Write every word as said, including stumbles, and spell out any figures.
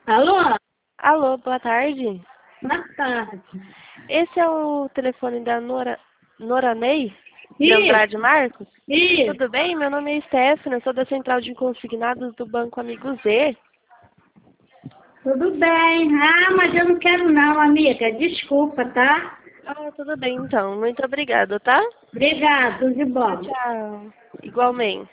Alô? Alô, boa tarde. Boa tarde. Esse é o telefone da Nora, Noranei, de Isso, Andrade Marcos? isso. Tudo bem? Meu nome é Stephanie, eu sou da Central de Consignados do Banco Amigo Z. Tudo bem. Ah, mas eu não quero não, amiga. Desculpa, tá? Ah, tudo bem então. Muito obrigada, tá? Obrigado, tudo de Tchau, bom. tchau. Igualmente.